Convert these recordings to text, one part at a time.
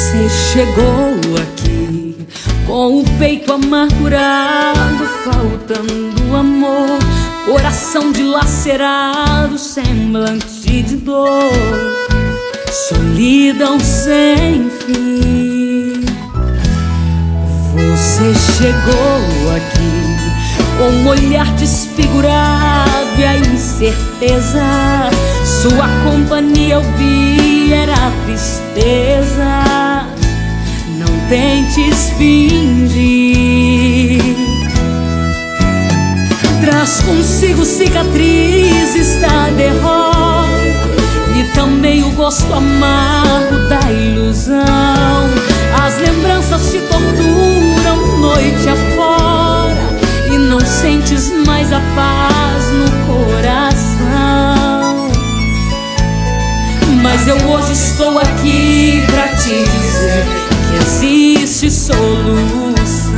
Você chegou aqui com o peito amargurado, faltando amor, coração dilacerado, semblante de dor, solidão sem fim. Você chegou aqui com um olhar desfigurado e a incerteza, sua companhia eu vi, era tristeza. Não tentes fingir, traz consigo cicatrizes da derrota e também o gosto amargo da ilusão. As lembranças te torturam noite afora e não sentes mais a paz no coração. Mas eu hoje estou aqui pra te dizer que existe solução.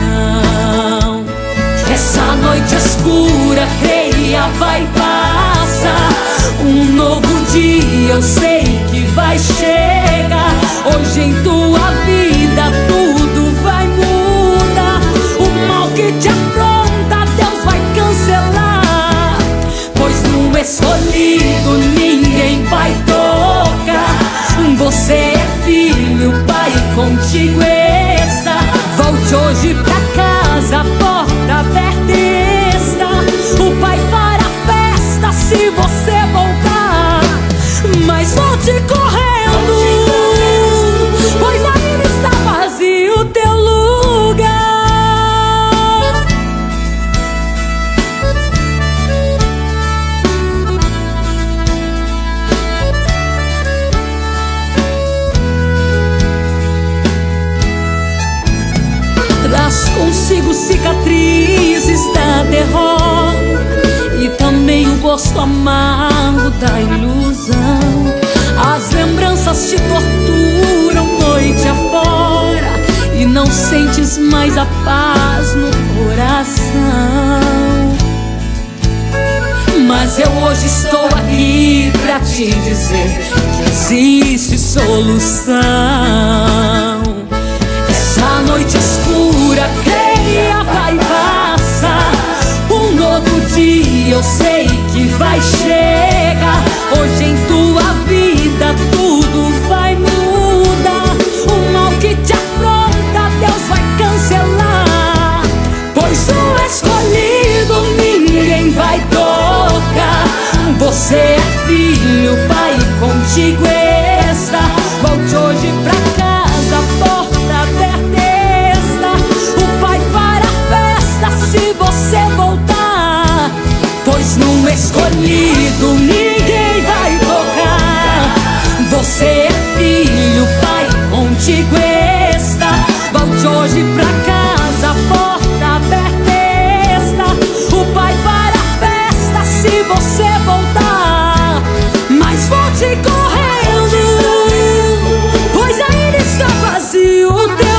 Essa noite escura, creia, vai passar. Um novo dia eu sei que vai chegar. Hoje em tua vida tudo vai mudar. O mal que te afronta Deus vai cancelar, pois no escolhido ninguém vai tocar. Você é filho, Pai contigo está. Volte hoje pra casa, a porta aberta está. O Pai fará festa se você voltar, mas volte correndo, pois ainda está vazio o teu lugar. Traz consigo cicatrizes da derrota e também o gosto amargo da ilusão. As lembranças te torturam noite afora e não sentes mais a paz no coração. Mas eu hoje estou aqui pra te dizer que existe solução. Essa noite escura, creia, vai passar. Um novo dia eu sei que vai chegar. Hoje em tua vida tudo vai mudar. O mal que te afronta Deus vai cancelar, pois o escolhido ninguém vai tocar. Você é filho, Pai contigo está. Volte hoje pra casa, a porta aberta está. O Pai fará festa se você voltar, pois no escolhido ninguém vai tocar. Você é filho, Pai contigo está. Volte hoje pra casa, a porta aberta está. O Pai fará festa se você voltar, mas volte correndo, pois ainda está vazio o teu